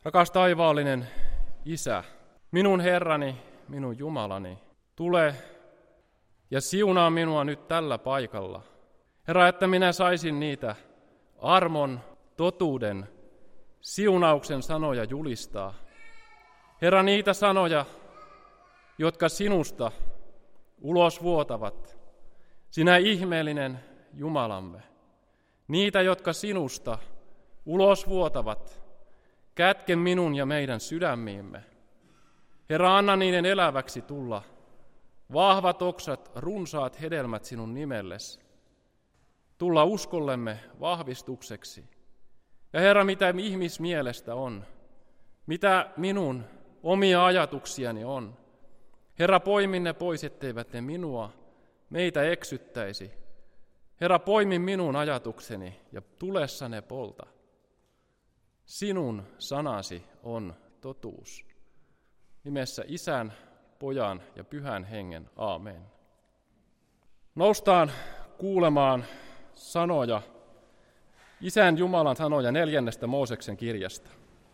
Rakas taivaallinen Isä, minun Herrani, minun Jumalani, tule ja siunaa minua nyt tällä paikalla. Herra, että minä saisin niitä armon, totuuden, siunauksen sanoja julistaa. Herra, niitä sanoja, jotka sinusta ulos vuotavat, sinä ihmeellinen Jumalamme. Niitä, jotka sinusta ulos vuotavat, kätke minun ja meidän sydämiimme. Herra, anna niiden eläväksi tulla, vahvat oksat, runsaat hedelmät sinun nimellesi, tulla uskollemme vahvistukseksi. Ja Herra, mitä ihmismielestä on, mitä minun omia ajatuksiani on, Herra, poimi ne pois, etteivät ne meitä eksyttäisi. Herra, poimi minun ajatukseni ja tulessa ne polta. Sinun sanasi on totuus. Nimessä Isän, Pojan ja Pyhän Hengen. Aamen. Noustaan kuulemaan sanoja, Isän Jumalan sanoja 4. Mooseksen kirjasta.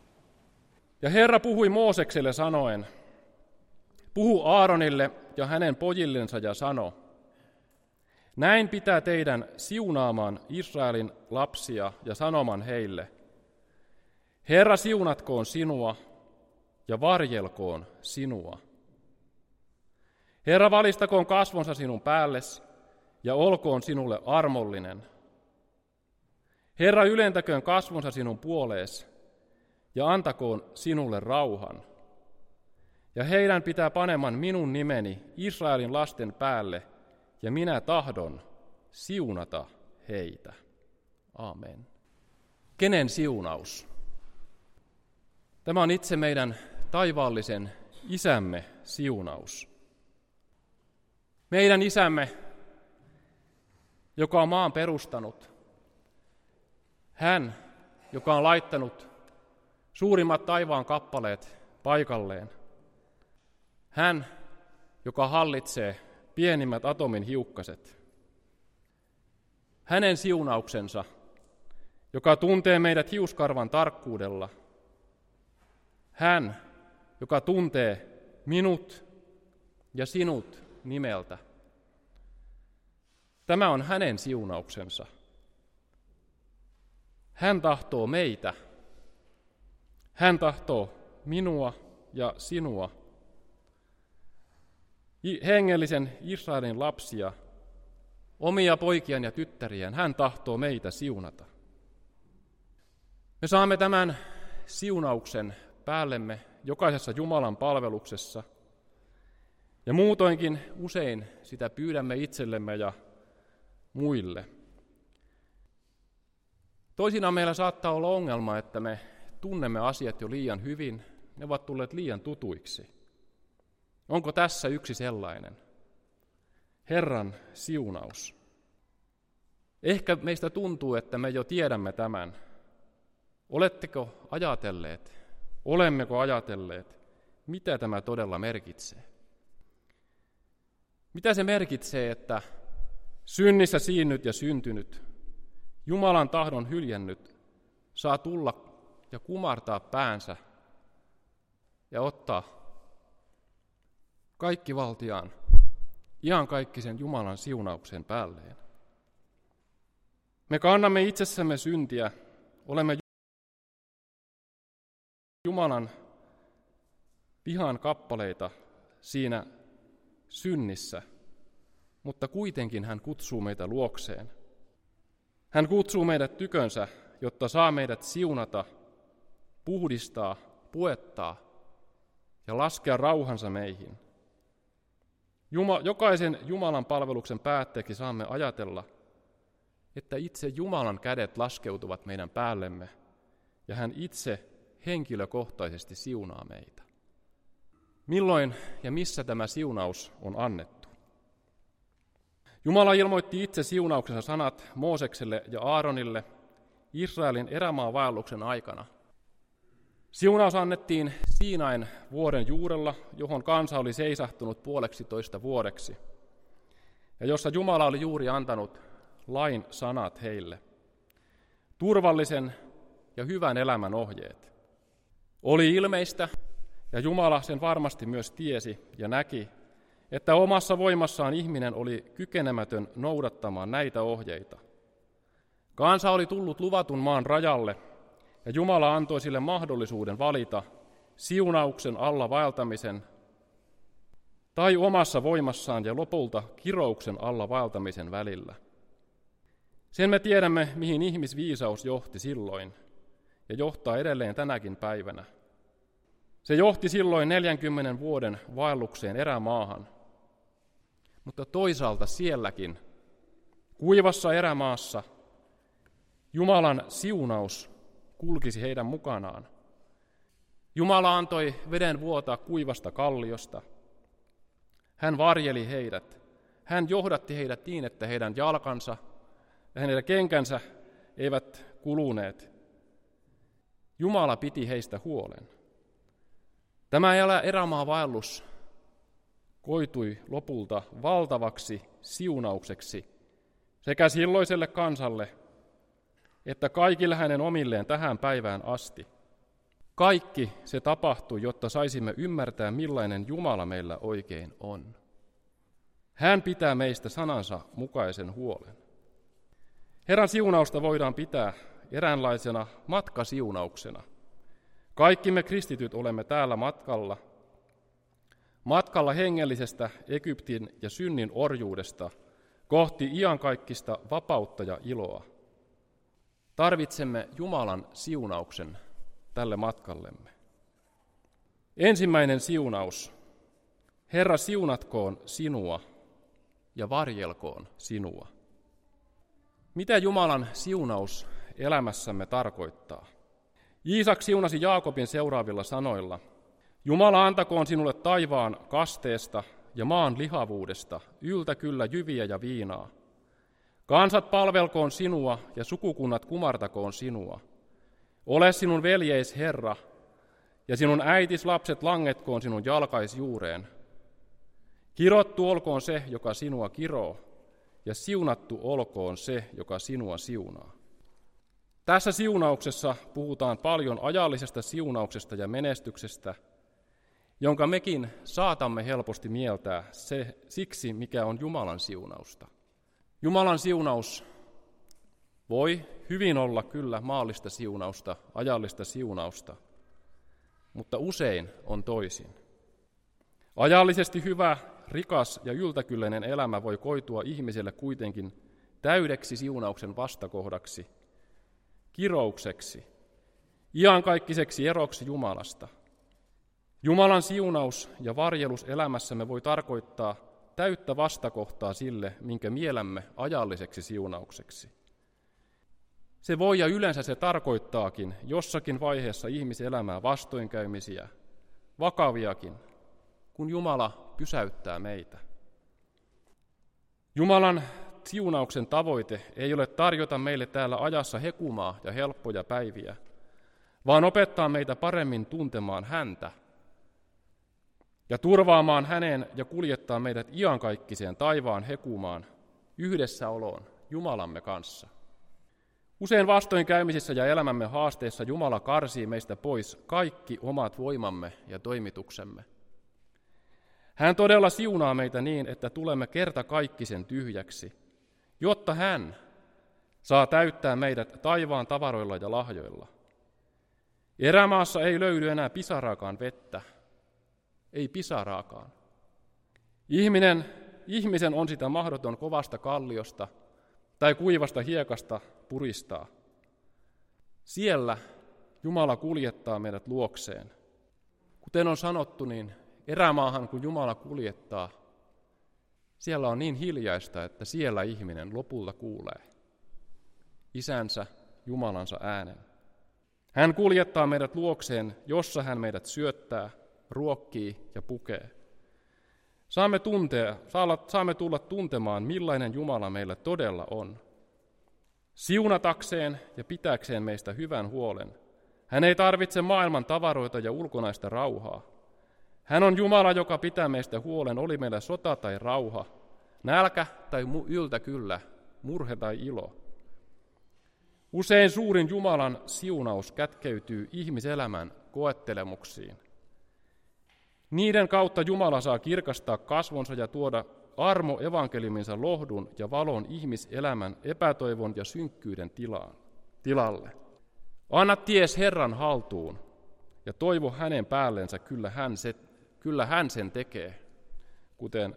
Ja Herra puhui Moosekselle sanoen, puhu Aaronille ja hänen pojillensa ja sano, näin pitää teidän siunaamaan Israelin lapsia ja sanoman heille, Herra siunatkoon sinua ja varjelkoon sinua. Herra valistakoon kasvonsa sinun päällesi ja olkoon sinulle armollinen. Herra ylentäköön kasvonsa sinun puoleesi ja antakoon sinulle rauhan. Ja heidän pitää paneman minun nimeni Israelin lasten päälle, ja minä tahdon siunata heitä. Aamen. Kenen siunaus? Tämä on itse meidän taivaallisen Isämme siunaus. Meidän Isämme, joka on maan perustanut. Hän, joka on laittanut suurimmat taivaan kappaleet paikalleen. Hän, joka hallitsee pienimmät atomin hiukkaset. Hänen siunauksensa, joka tuntee meidät hiuskarvan tarkkuudella. Hän, joka tuntee minut ja sinut nimeltä. Tämä on hänen siunauksensa. Hän tahtoo meitä. Hän tahtoo minua ja sinua. Hengellisen Israelin lapsia, omia poikiaan ja tyttäriään, hän tahtoo meitä siunata. Me saamme tämän siunauksen päällemme jokaisessa Jumalan palveluksessa, ja muutoinkin usein sitä pyydämme itsellemme ja muille. Toisinaan meillä saattaa olla ongelma, että me tunnemme asiat jo liian hyvin, ne ovat tulleet liian tutuiksi. Onko tässä yksi sellainen? Herran siunaus. Ehkä meistä tuntuu, että me jo tiedämme tämän. Oletteko ajatelleet, olemmeko ajatelleet, mitä tämä todella merkitsee? Mitä se merkitsee, että synnissä siinnyt ja syntynyt, Jumalan tahdon hyljännyt, saa tulla ja kumartaa päänsä ja ottaa kaikkivaltiaan, iankaikkisen Jumalan siunauksen päälleen. Me kannamme itsessämme syntiä, olemme Jumalan vihan kappaleita siinä synnissä, mutta kuitenkin hän kutsuu meitä luokseen. Hän kutsuu meidät tykönsä, jotta saa meidät siunata, puhdistaa, puettaa ja laskea rauhansa meihin. Jokaisen Jumalan palveluksen päätteeksi saamme ajatella, että itse Jumalan kädet laskeutuvat meidän päällemme ja hän itse henkilökohtaisesti siunaa meitä. Milloin ja missä tämä siunaus on annettu? Jumala ilmoitti itse siunauksensa sanat Moosekselle ja Aaronille Israelin erämaavaelluksen aikana. Siunaus annettiin Siinain vuoren juurella, johon kansa oli seisahtunut 1,5 vuodeksi, ja jossa Jumala oli juuri antanut lain sanat heille, turvallisen ja hyvän elämän ohjeet. Oli ilmeistä, ja Jumala sen varmasti myös tiesi ja näki, että omassa voimassaan ihminen oli kykenemätön noudattamaan näitä ohjeita. Kansa oli tullut luvatun maan rajalle, ja Jumala antoi sille mahdollisuuden valita siunauksen alla vaeltamisen tai omassa voimassaan ja lopulta kirouksen alla vaeltamisen välillä. Sen me tiedämme, mihin ihmisviisaus johti silloin ja johtaa edelleen tänäkin päivänä. Se johti silloin 40 vuoden vaellukseen erämaahan, mutta toisaalta sielläkin, kuivassa erämaassa, Jumalan siunaus kulkisi heidän mukanaan. Jumala antoi veden vuotaa kuivasta kalliosta. Hän varjeli heidät. Hän johdatti heidät niin, että heidän jalkansa ja heidän kenkänsä eivät kuluneet. Jumala piti heistä huolen. Tämä erämaavaellus koitui lopulta valtavaksi siunaukseksi sekä silloiselle kansalle että kaikille hänen omilleen tähän päivään asti. Kaikki se tapahtui, jotta saisimme ymmärtää, millainen Jumala meillä oikein on. Hän pitää meistä sanansa mukaisen huolen. Herran siunausta voidaan pitää eräänlaisena matkasiunauksena. Kaikki me kristityt olemme täällä matkalla hengellisestä Egyptin ja synnin orjuudesta kohti iankaikkista vapautta ja iloa. Tarvitsemme Jumalan siunauksen tälle matkallemme. Ensimmäinen siunaus. Herra, siunatkoon sinua ja varjelkoon sinua. Mitä Jumalan siunaus elämässämme tarkoittaa? Iisak siunasi Jaakobin seuraavilla sanoilla. Jumala antakoon sinulle taivaan kasteesta ja maan lihavuudesta yltä kyllä jyviä ja viinaa. Kansat palvelkoon sinua ja sukukunnat kumartakoon sinua. Ole sinun veljeis Herra, ja sinun äitis lapset langetkoon sinun jalkaisjuureen. Kirottu olkoon se, joka sinua kiroo, ja siunattu olkoon se, joka sinua siunaa. Tässä siunauksessa puhutaan paljon ajallisesta siunauksesta ja menestyksestä, jonka mekin saatamme helposti mieltää siksi, mikä on Jumalan siunausta. Jumalan siunaus voi hyvin olla kyllä maallista siunausta, ajallista siunausta, mutta usein on toisin. Ajallisesti hyvä, rikas ja yltäkylläinen elämä voi koitua ihmiselle kuitenkin täydeksi siunauksen vastakohdaksi, kiroukseksi, iankaikkisesti eroksi Jumalasta. Jumalan siunaus ja varjelus elämässämme voi tarkoittaa täyttä vastakohtaa sille, minkä mielämme ajalliseksi siunaukseksi. Se voi ja yleensä se tarkoittaakin jossakin vaiheessa ihmiselämää vastoinkäymisiä, vakaviakin, kun Jumala pysäyttää meitä. Jumalan siunauksen tavoite ei ole tarjota meille täällä ajassa hekumaa ja helppoja päiviä, vaan opettaa meitä paremmin tuntemaan häntä ja turvaamaan häneen ja kuljettaa meidät iankaikkiseen taivaan hekumaan yhdessäoloon Jumalamme kanssa. Usein vastoinkäymisissä ja elämämme haasteissa Jumala karsii meistä pois kaikki omat voimamme ja toimituksemme. Hän todella siunaa meitä niin, että tulemme kertakaikkisen tyhjäksi, jotta hän saa täyttää meidät taivaan tavaroilla ja lahjoilla. Erämaassa ei löydy enää pisaraakaan vettä, ei pisaraakaan. Ihmisen on sitä mahdoton kovasta kalliosta tai kuivasta hiekasta puristaa. Siellä Jumala kuljettaa meidät luokseen. Kuten on sanottu, niin erämaahan kun Jumala kuljettaa, siellä on niin hiljaista, että siellä ihminen lopulta kuulee isänsä, Jumalansa äänen. Hän kuljettaa meidät luokseen, jossa hän meidät syöttää, ruokkii ja pukee. Saamme tulla tuntemaan, millainen Jumala meillä todella on. Siunatakseen ja pitääkseen meistä hyvän huolen. Hän ei tarvitse maailman tavaroita ja ulkonaista rauhaa. Hän on Jumala, joka pitää meistä huolen, oli meillä sota tai rauha, nälkä tai yltäkyllä, murhe tai ilo. Usein suurin Jumalan siunaus kätkeytyy ihmiselämän koettelemuksiin. Niiden kautta Jumala saa kirkastaa kasvonsa ja tuoda armo-evankeliuminsa lohdun ja valon ihmiselämän epätoivon ja synkkyyden tilalle. Anna ties Herran haltuun ja toivo hänen päällensä, kyllä hän sen tekee, kuten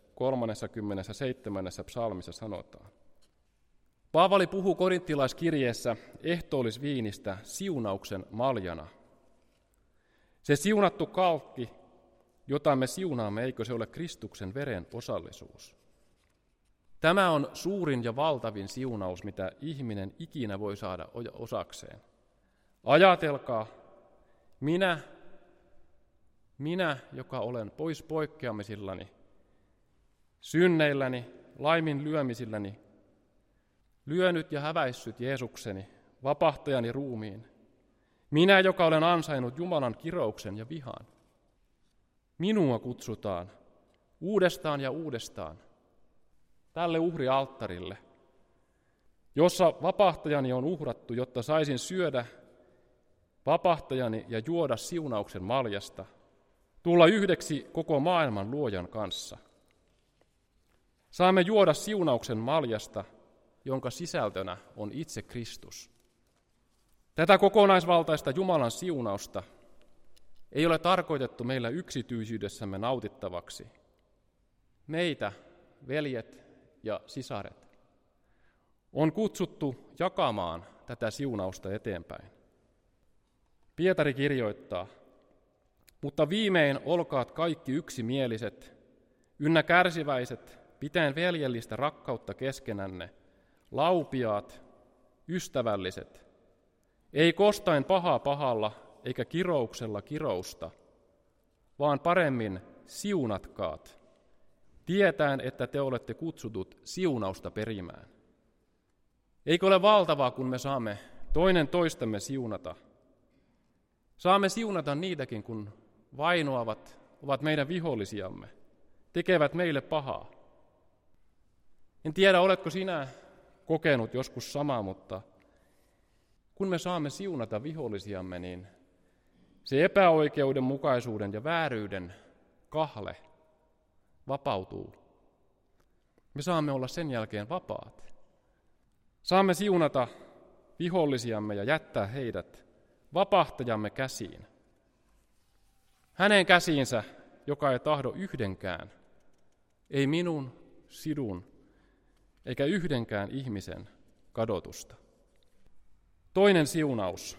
37. psalmissa sanotaan. Paavali puhuu korinttilaiskirjeessä ehtoollisviinistä siunauksen maljana. Se siunattu kalkki, jota me siunaamme, eikö se ole Kristuksen veren osallisuus? Tämä on suurin ja valtavin siunaus, mitä ihminen ikinä voi saada osakseen. Ajatelkaa, minä, joka olen pois poikkeamisillani, synneilläni, laiminlyömisilläni, lyönyt ja häväissyt Jeesukseni, vapahtajani ruumiin. Minä, joka olen ansainnut Jumalan kirouksen ja vihan. Minua kutsutaan uudestaan ja uudestaan tälle uhrialttarille, jossa vapahtajani on uhrattu, jotta saisin syödä vapahtajani ja juoda siunauksen maljasta, tulla yhdeksi koko maailman luojan kanssa. Saamme juoda siunauksen maljasta, jonka sisältönä on itse Kristus. Tätä kokonaisvaltaista Jumalan siunausta ei ole tarkoitettu meillä yksityisyydessämme nautittavaksi. Meitä, veljet ja sisaret, on kutsuttu jakamaan tätä siunausta eteenpäin. Pietari kirjoittaa, mutta viimein olkaat kaikki yksimieliset, ynnä kärsiväiset, pitäen veljellistä rakkautta keskenänne, laupiaat, ystävälliset, ei kostain pahaa pahalla eikä kirouksella kirousta, vaan paremmin siunatkaat, tietäen, että te olette kutsutut siunausta perimään. Eikö ole valtavaa, kun me saamme toinen toistemme siunata? Saamme siunata niitäkin, kun vainoavat, ovat meidän vihollisiamme, tekevät meille pahaa. En tiedä, oletko sinä kokenut joskus samaa, mutta kun me saamme siunata vihollisiamme, niin se epäoikeudenmukaisuuden ja vääryyden kahle vapautuu. Me saamme olla sen jälkeen vapaat. Saamme siunata vihollisiamme ja jättää heidät vapahtajamme käsiin. Hänen käsiinsä, joka ei tahdo yhdenkään, ei minun, sinun, eikä yhdenkään ihmisen kadotusta. Toinen siunaus.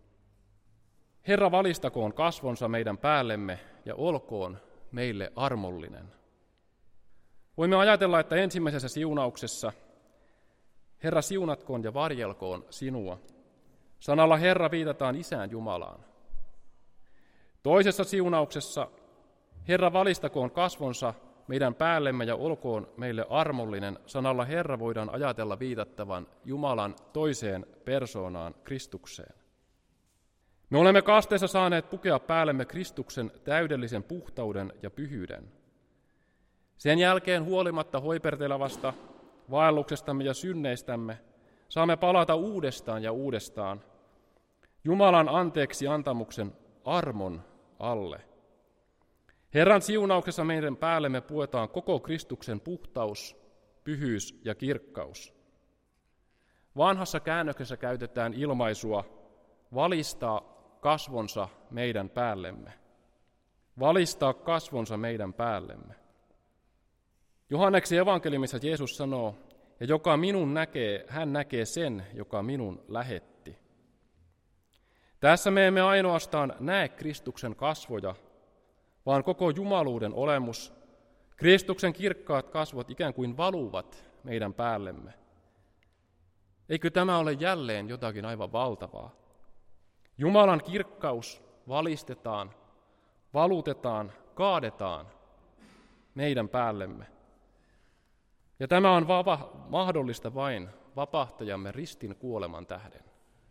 Herra valistakoon kasvonsa meidän päällemme ja olkoon meille armollinen. Voimme ajatella, että ensimmäisessä siunauksessa Herra siunatkoon ja varjelkoon sinua. Sanalla Herra viitataan Isään Jumalaan. Toisessa siunauksessa Herra valistakoon kasvonsa meidän päällemme ja olkoon meille armollinen. Sanalla Herra voidaan ajatella viitattavan Jumalan toiseen persoonaan, Kristukseen. Me olemme kasteessa saaneet pukea päällemme Kristuksen täydellisen puhtauden ja pyhyyden. Sen jälkeen huolimatta hoipertelevasta vaelluksestamme ja synneistämme saamme palata uudestaan ja uudestaan Jumalan anteeksi antamuksen armon alle. Herran siunauksessa meidän päällemme puetaan koko Kristuksen puhtaus, pyhyys ja kirkkaus. Vanhassa käännöksessä käytetään ilmaisua valistaa kasvonsa meidän päällemme. Valistaa kasvonsa meidän päällemme. Johanneksen evankeliumissa Jeesus sanoo, ja joka minun näkee, hän näkee sen, joka minun lähetti. Tässä me emme ainoastaan näe Kristuksen kasvoja, vaan koko jumaluuden olemus, Kristuksen kirkkaat kasvot ikään kuin valuvat meidän päällemme. Eikö tämä ole jälleen jotakin aivan valtavaa? Jumalan kirkkaus valistetaan, valutetaan, kaadetaan meidän päällemme. Ja tämä on mahdollista vain vapahtajamme ristin kuoleman tähden.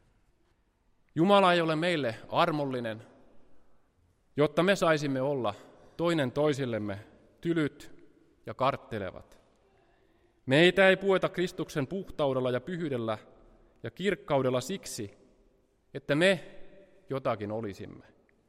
Jumala ei ole meille armollinen, jotta me saisimme olla toinen toisillemme tylyt ja karttelevat. Meitä ei pueta Kristuksen puhtaudella ja pyhyydellä ja kirkkaudella siksi, että me jotakin olisimme.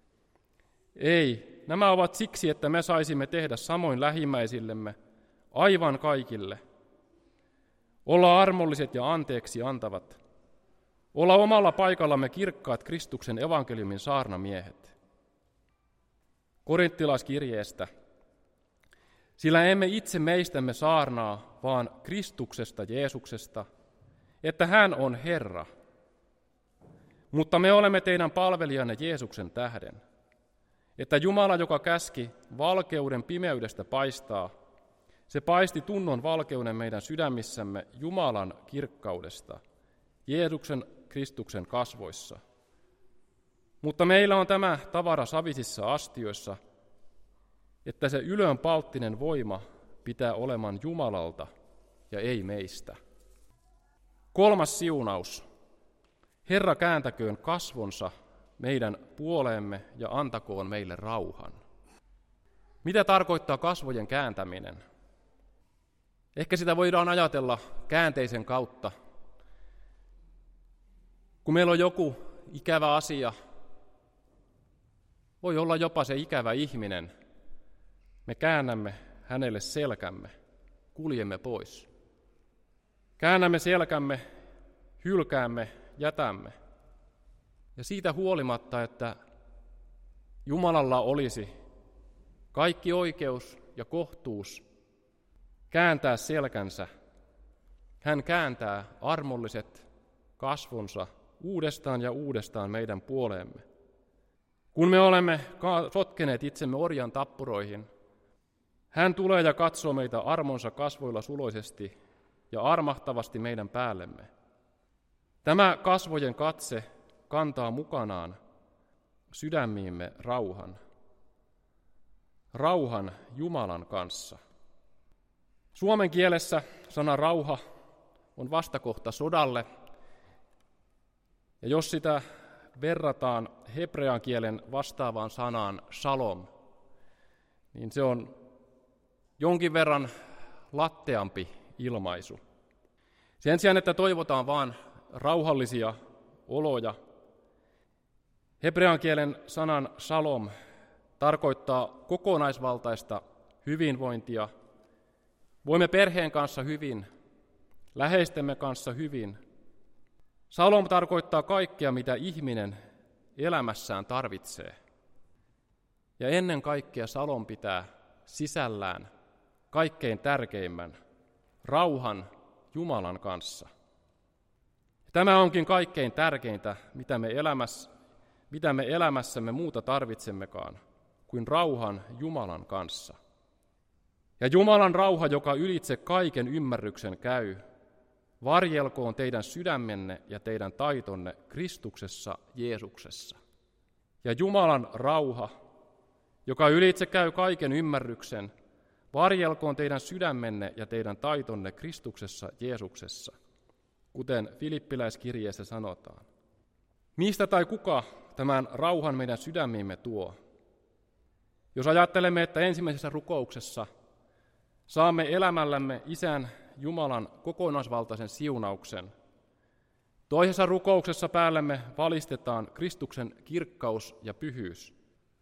Ei, nämä ovat siksi, että me saisimme tehdä samoin lähimmäisillemme, aivan kaikille. Olla armolliset ja anteeksi antavat. Olla omalla paikallamme kirkkaat Kristuksen evankeliumin saarnamiehet. Korinttilaiskirjeestä. Sillä emme itse meistämme saarnaa, vaan Kristuksesta Jeesuksesta, että hän on Herra. Mutta me olemme teidän palvelijanne Jeesuksen tähden, että Jumala, joka käski valkeuden pimeydestä paistaa, se paisti tunnon valkeuden meidän sydämissämme Jumalan kirkkaudesta, Jeesuksen Kristuksen kasvoissa. Mutta meillä on tämä tavara savisissa astioissa, että se ylönpalttinen voima pitää oleman Jumalalta ja ei meistä. 3. siunaus. Herra kääntäköön kasvonsa meidän puoleemme ja antakoon meille rauhan. Mitä tarkoittaa kasvojen kääntäminen? Ehkä sitä voidaan ajatella käänteisen kautta. Kun meillä on joku ikävä asia, voi olla jopa se ikävä ihminen, me käännämme hänelle selkämme, kuljemme pois. Käännämme selkämme, hylkäämme, jätämme. Ja siitä huolimatta, että Jumalalla olisi kaikki oikeus ja kohtuus kääntää selkänsä, hän kääntää armolliset kasvonsa uudestaan ja uudestaan meidän puoleemme. Kun me olemme sotkeneet itsemme orjan tappuroihin, hän tulee ja katsoo meitä armonsa kasvoilla suloisesti ja armahtavasti meidän päällemme. Tämä kasvojen katse kantaa mukanaan sydämiimme rauhan. Rauhan Jumalan kanssa. Suomen kielessä sana rauha on vastakohta sodalle, ja jos sitä verrataan hebrean kielen vastaavaan sanaan shalom, niin se on jonkin verran latteampi ilmaisu. Sen sijaan, että toivotaan vain rauhallisia oloja, hebrean kielen sanan shalom tarkoittaa kokonaisvaltaista hyvinvointia. Voimme perheen kanssa hyvin, läheistemme kanssa hyvin. Shalom tarkoittaa kaikkea, mitä ihminen elämässään tarvitsee. Ja ennen kaikkea shalom pitää sisällään kaikkein tärkeimmän, rauhan Jumalan kanssa. Tämä onkin kaikkein tärkeintä, mitä me elämässämme muuta tarvitsemmekaan, kuin rauhan Jumalan kanssa. Ja Jumalan rauha, joka ylitse kaiken ymmärryksen käy, varjelkoon teidän sydämenne ja teidän taitonne Kristuksessa Jeesuksessa. Ja Jumalan rauha, joka ylitse käy kaiken ymmärryksen, varjelkoon teidän sydämenne ja teidän taitonne Kristuksessa Jeesuksessa, kuten Filippiläiskirjeessä sanotaan. Mistä tai kuka tämän rauhan meidän sydämiimme tuo? Jos ajattelemme, että ensimmäisessä rukouksessa saamme elämällämme Isän Jumalan kokonaisvaltaisen siunauksen, toisessa rukouksessa päällemme valistetaan Kristuksen kirkkaus ja pyhyys.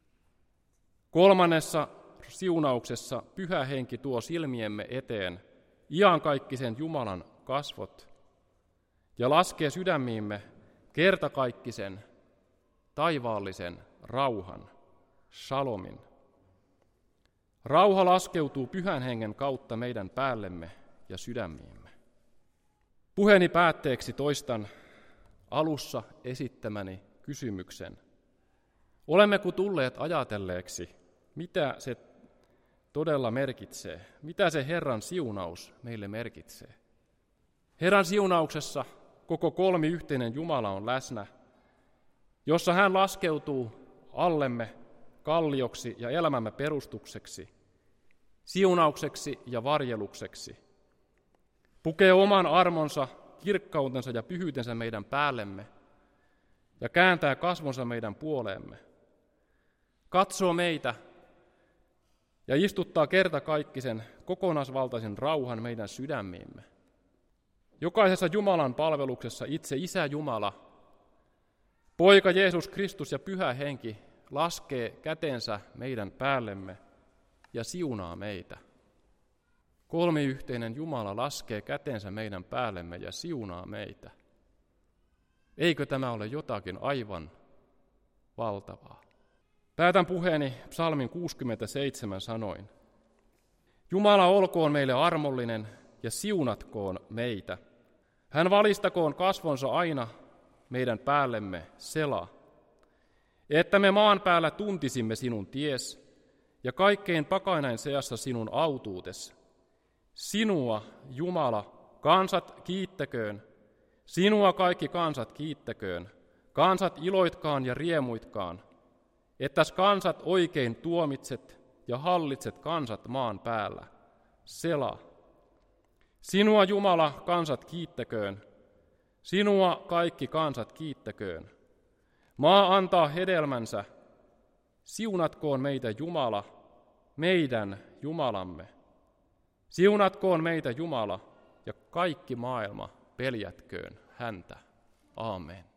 3. siunauksessa Pyhä Henki tuo silmiemme eteen iankaikkisen Jumalan kasvot ja laskee sydämiimme kertakaikkisen taivaallisen rauhan, shalomin. Rauha laskeutuu Pyhän Hengen kautta meidän päällemme ja sydämiimme. Puheeni päätteeksi toistan alussa esittämäni kysymyksen. Olemmeko tulleet ajatelleeksi, mitä se todella merkitsee? Mitä se Herran siunaus meille merkitsee? Herran siunauksessa koko kolmiyhteinen Jumala on läsnä, jossa hän laskeutuu allemme kallioksi ja elämämme perustukseksi, siunaukseksi ja varjelukseksi. Pukee oman armonsa, kirkkautensa ja pyhyytensä meidän päällemme ja kääntää kasvonsa meidän puoleemme. Katsoo meitä ja istuttaa kertakaikkisen kokonaisvaltaisen rauhan meidän sydämiimme. Jokaisessa Jumalan palveluksessa itse Isä Jumala Poika Jeesus Kristus ja Pyhä Henki laskee kätensä meidän päällemme ja siunaa meitä. Kolmiyhteinen Jumala laskee kätensä meidän päällemme ja siunaa meitä. Eikö tämä ole jotakin aivan valtavaa? Päätän puheeni psalmin 67 sanoin. Jumala olkoon meille armollinen ja siunatkoon meitä. Hän valistakoon kasvonsa aina meidän päällemme Sela, että me maan päällä tuntisimme sinun ties ja kaikkein pakanain seassa sinun autuutesi. Sinua, Jumala, kansat kiittäköön, sinua kaikki kansat kiittäköön, kansat iloitkaan ja riemuitkaan, ettäs kansat oikein tuomitset ja hallitset kansat maan päällä. Sela. Sinua, Jumala, kansat kiittäköön, sinua kaikki kansat kiittäköön. Maa antaa hedelmänsä, siunatkoon meitä Jumala, meidän Jumalamme. Siunatkoon meitä Jumala ja kaikki maailma peljätköön häntä. Aamen.